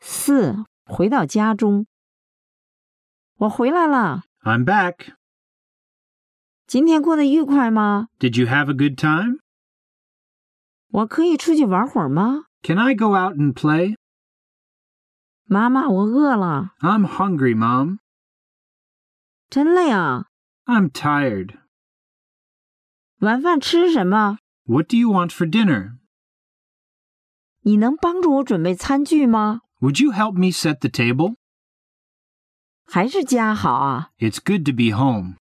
4. 回到家中。我回来了。 I'm back. 今天过得愉快吗？ Did you have a good time? 我可以出去玩会儿吗？ Can I go out and play? 妈妈，我饿了。 I'm hungry, Mom. 真累啊。 I'm tired. 晚饭吃什么？ What do you want for dinner? 你能帮助我准备餐具吗？ Would you help me set the table? 还是家好啊。 It's good to be home.